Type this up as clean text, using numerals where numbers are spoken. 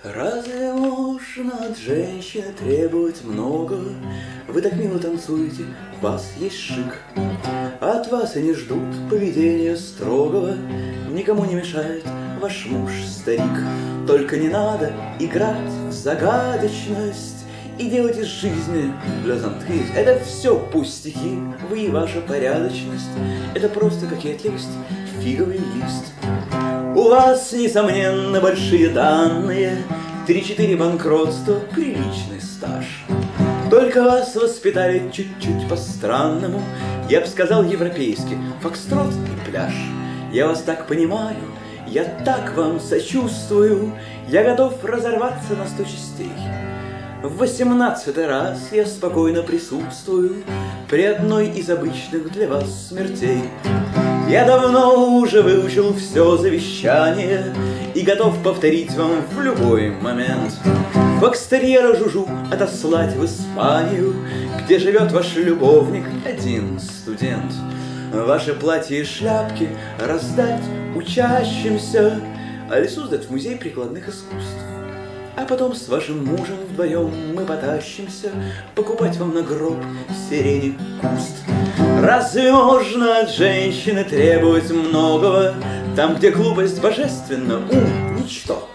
Разве можно от женщины требовать многого? Вы так мило танцуете, в вас есть шик. От вас и не ждут поведения строгого. Никому не мешает ваш муж старик. Только не надо играть в загадочность и делать из жизни плезантries. Это все пустяки, вы и ваша порядочность. Это просто кокетливость, фиговый лист. У вас, несомненно, большие данные, 3-4 банкротства, приличный стаж. Только вас воспитали чуть-чуть по-странному, я бы сказал европейски, фокстрот и пляж. Я вас так понимаю, я так вам сочувствую, я готов разорваться на 100 частей. В 18-й раз я спокойно присутствую при одной из обычных для вас смертей. Я давно уже выучил все завещание и готов повторить вам в любой момент. Фокстерьера Жужу отослать в Испанию, где живет ваш любовник, один студент. Ваши платья и шляпки раздать учащимся, а лесу сдать в музей прикладных искусств. А потом с вашим мужем вдвоем мы потащимся покупать вам на гроб сирени куст. Разве можно от женщины требовать многого там, где глупость божественна, ум — ничто?